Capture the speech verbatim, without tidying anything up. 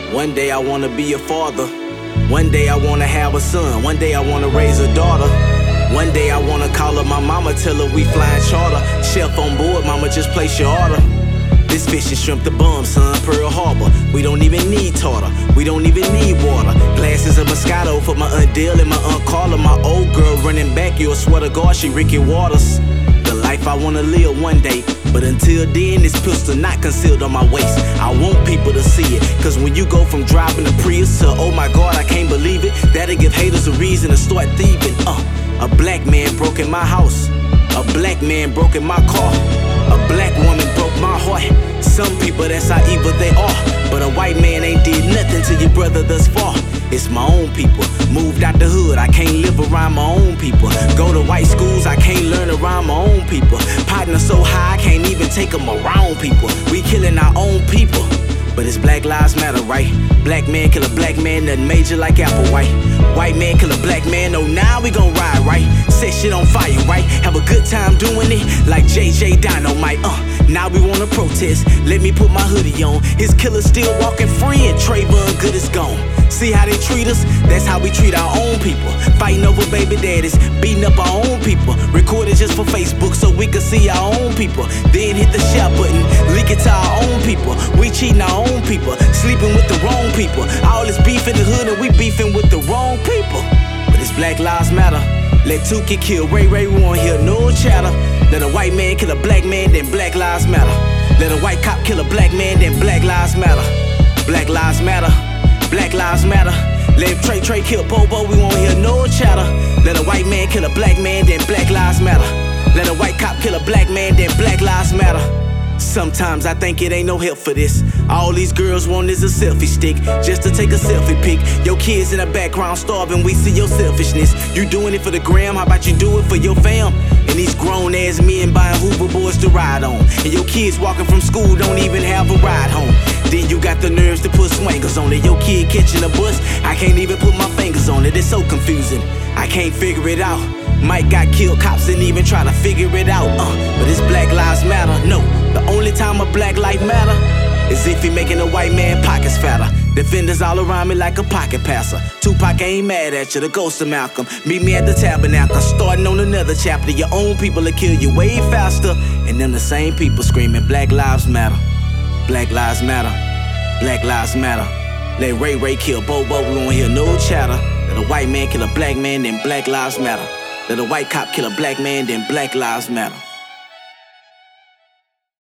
One day I wanna be a father. One day I wanna have a son. One day I wanna raise a daughter. One day I wanna call her my mama, tell her we flying charter. Chef on board, mama, just place your order. This fish and shrimp the bum, son, Pearl Harbor. We don't even need tartar, we don't even need water. Glasses of Moscato for my Aunt Dill and my Aunt Carla. My old girl running back, you a swear to God, she Ricky Waters. The life I wanna live one day, but until then, this pistol not concealed on my waist. I want people to see it, cause when you go from driving a Prius to oh my God, I can't believe it, that'll give haters a reason to start thieving. Uh, a black man broke in my house, a black man broke in my car, a black woman broke my heart. Some people, that's how evil they are, but a white man ain't did nothing to your brother thus far. It's my own people, moved out the hood, I can't live around my own people. Go to white schools, I can't learn around my own people. Partner so high, I can't even take them around people. We killing our own people, but it's Black Lives Matter, right? Black man kill a black man, nothing major like Applewhite. White man kill a black man, oh now we gon' ride, right? Set shit on fire, right? Have a good time doing it, like J J Dynamite, uh now we wanna protest, let me put my hoodie on. His killer still walking free and Trayvon Good is gone. See how they treat us? That's how we treat our own people. Fighting over baby daddies, beating up our own people. Recorded just for Facebook so we can see our own people. Then hit the share button, leak it to our own people. We cheating our own people, sleeping with the wrong people. All this beef in the hood and we beefing with the wrong people. But it's Black Lives Matter. Let two get killed, Ray Ray, we won't hear no chatter. Let a white man kill a black man, then Black Lives Matter. Let a white cop kill a black man, then Black Lives Matter. Black Lives Matter, Black Lives Matter. Let Trey Trey kill Bobo, we won't hear no chatter. Let a white man kill a black man, then Black Lives Matter. Let a white cop kill a black man, then Black Lives Matter. Sometimes I think it ain't no help for this. All these girls want is a selfie stick, just to take a selfie pic. Your kids in the background starving, we see your selfishness. You doing it for the gram, how about you do it for your fam? And these grown ass men buying Hoover boys to ride on, and your kids walking from school don't even have a ride home. Then you got the nerves to put swangers on it. Your kid catching a bus, I can't even put my fingers on it. It's so confusing, I can't figure it out. Mike got killed, cops didn't even try to figure it out. Uh, but it's Black Lives Matter. No, the only time a black life matter is if he making a white man pockets fatter. Defenders all around me like a pocket passer. Tupac ain't mad at you, the ghost of Malcolm. Meet me at the tabernacle, starting on another chapter. Your own people will kill you way faster. And them the same people screaming Black Lives Matter, Black Lives Matter, Black Lives Matter. Let Ray Ray kill Bobo, we won't hear no chatter. Let a white man kill a black man, then Black Lives Matter. Let a white cop kill a black man, then Black Lives Matter.